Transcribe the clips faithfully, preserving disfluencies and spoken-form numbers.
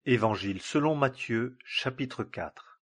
Évangile selon Matthieu, chapitre quatre.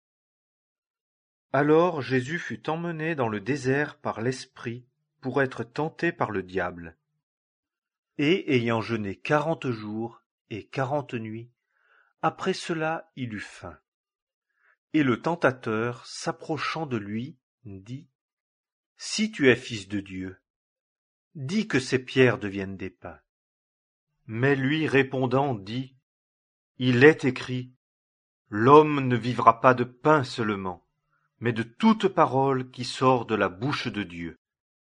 Alors Jésus fut emmené dans le désert par l'Esprit pour être tenté par le diable. Et ayant jeûné quarante jours et quarante nuits, après cela il eut faim. Et le tentateur, s'approchant de lui, dit : Si tu es fils de Dieu, dis que ces pierres deviennent des pains. Mais lui répondant dit : Il est écrit, l'homme ne vivra pas de pain seulement, mais de toute parole qui sort de la bouche de Dieu.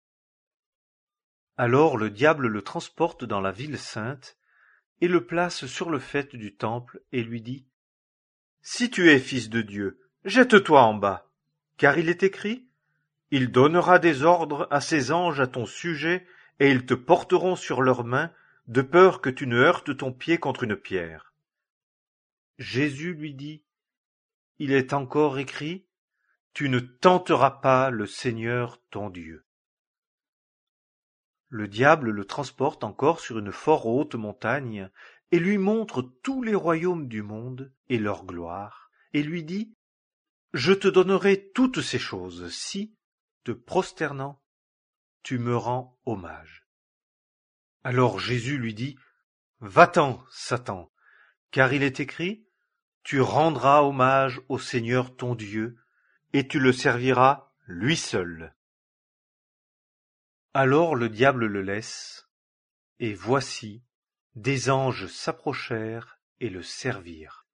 Alors le diable le transporte dans la ville sainte, et le place sur le faîte du temple, et lui dit : Si tu es fils de Dieu, jette-toi en bas, car il est écrit : Il donnera des ordres à ses anges à ton sujet, et ils te porteront sur leurs mains, de peur que tu ne heurtes ton pied contre une pierre. Jésus lui dit : Il est encore écrit : Tu ne tenteras pas le Seigneur ton Dieu. Le diable le transporte encore sur une fort haute montagne, et lui montre tous les royaumes du monde et leur gloire, et lui dit : Je te donnerai toutes ces choses, si, te prosternant, tu me rends hommage. Alors Jésus lui dit : Va-t'en, Satan, car il est écrit : Tu rendras hommage au Seigneur ton Dieu, et tu le serviras lui seul. Alors le diable le laisse, et voici, des anges s'approchèrent et le servirent.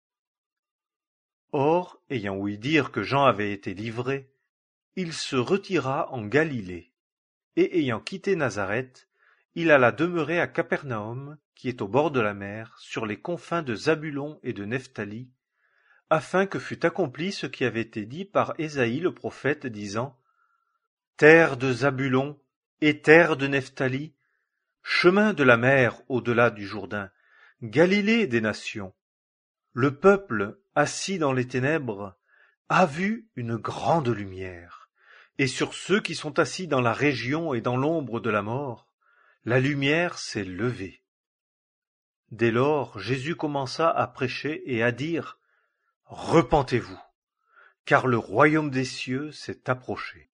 Or, ayant ouï dire que Jean avait été livré, il se retira en Galilée, et ayant quitté Nazareth, il alla demeurer à Capernaum, qui est au bord de la mer, sur les confins de Zabulon et de Nephtali, afin que fût accompli ce qui avait été dit par Ésaïe le prophète, disant : Terre de Zabulon et terre de Nephtali, chemin de la mer au-delà du Jourdain, Galilée des nations. Le peuple, assis dans les ténèbres, a vu une grande lumière, et sur ceux qui sont assis dans la région et dans l'ombre de la mort, la lumière s'est levée. Dès lors, Jésus commença à prêcher et à dire : Repentez-vous, car le royaume des cieux s'est approché.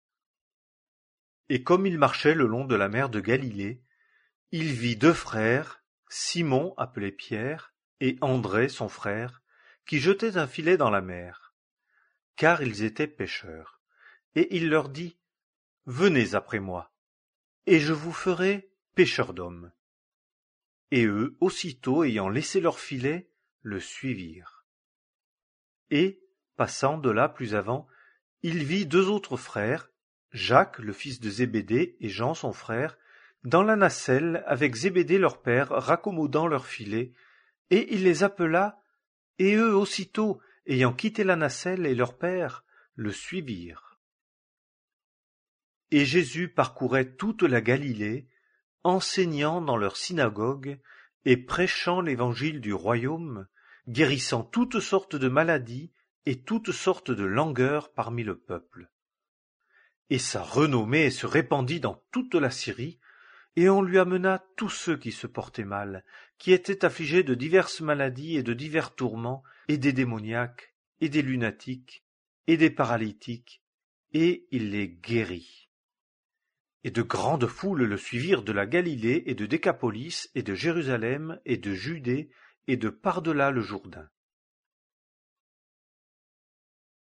Et comme il marchait le long de la mer de Galilée, il vit deux frères, Simon appelé Pierre, et André son frère, qui jetaient un filet dans la mer, car ils étaient pêcheurs. Et il leur dit : Venez après moi, et je vous ferai pêcheurs d'hommes. Et eux, aussitôt ayant laissé leur filet, le suivirent. Et, passant de là plus avant, il vit deux autres frères, Jacques, le fils de Zébédée, et Jean, son frère, dans la nacelle, avec Zébédée leur père, raccommodant leurs filets, et il les appela, et eux aussitôt, ayant quitté la nacelle et leur père, le suivirent. Et Jésus parcourait toute la Galilée, enseignant dans leurs synagogues, et prêchant l'évangile du royaume, guérissant toutes sortes de maladies et toutes sortes de langueurs parmi le peuple. Et sa renommée se répandit dans toute la Syrie, et on lui amena tous ceux qui se portaient mal, qui étaient affligés de diverses maladies et de divers tourments, et des démoniaques, et des lunatiques, et des paralytiques, et il les guérit. Et de grandes foules le suivirent de la Galilée et de Décapolis et de Jérusalem et de Judée et de par-delà le Jourdain.